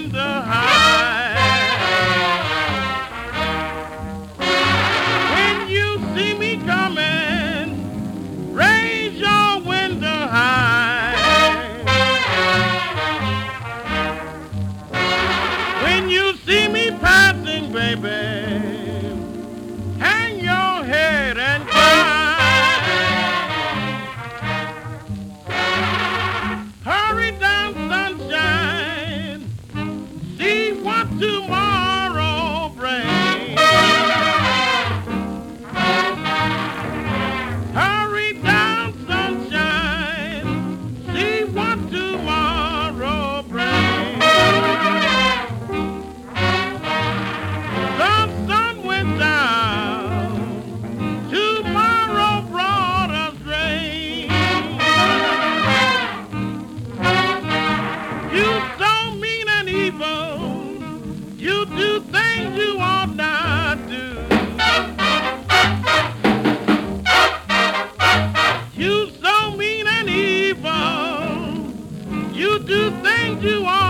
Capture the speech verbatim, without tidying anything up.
window high. When you see me coming, raise your window high. When you see me passing, baby, hang your head and cry. Hurry down, sunshine, see what tomorrow brings. Hurry down, sunshine, see what tomorrow brings. The sun went down, tomorrow brought us rain. You so mean and evil, you do things you ought not do. You so mean and evil, you do things you ought